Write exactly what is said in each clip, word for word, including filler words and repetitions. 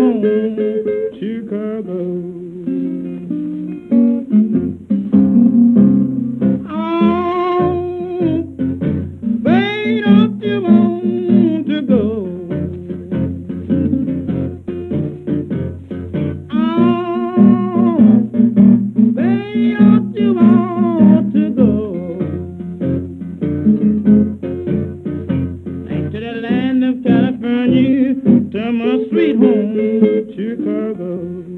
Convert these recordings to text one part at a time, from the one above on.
home, Chicago. Oh, baby, don't you want to go? Oh, baby, don't you want to go? Back to the land of California, to my sweet home, Chicago.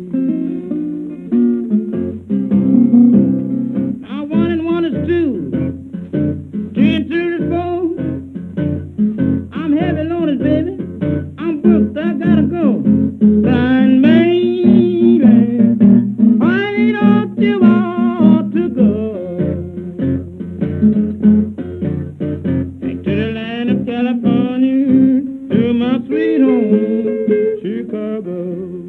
Now one and one is two, two and two is four. I'm heavy loaded, baby. I'm booked, I gotta go. Fine, baby, why don't you want to go? Back to the land of California, to my sweet home, Chicago.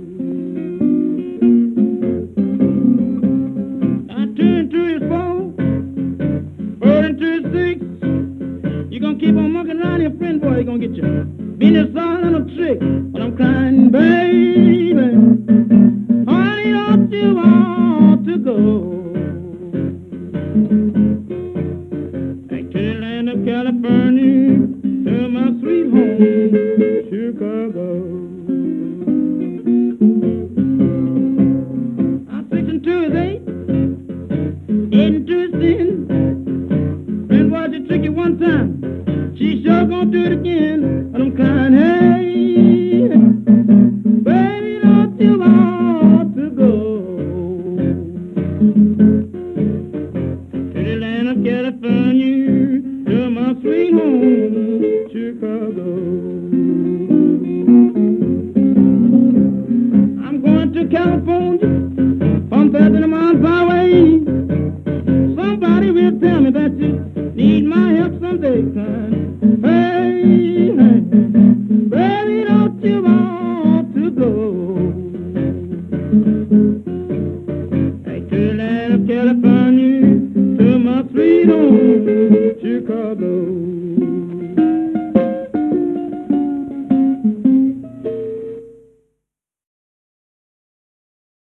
Now two and two is four, four and two is six. You gonna keep on mucking around your friend, boy, you gonna get your business all on a trick. But I'm crying, baby, why don't you want to go? Back to the land of California, to my sweet home, Chicago. Now six and two is eight, eight and two is ten. Friend, boy, she trick you one time, she sure gonna do it again. But I'm crying, hey, baby, don't you want to go? To the land of California, to my sweet home, Chicago. I'm going to California,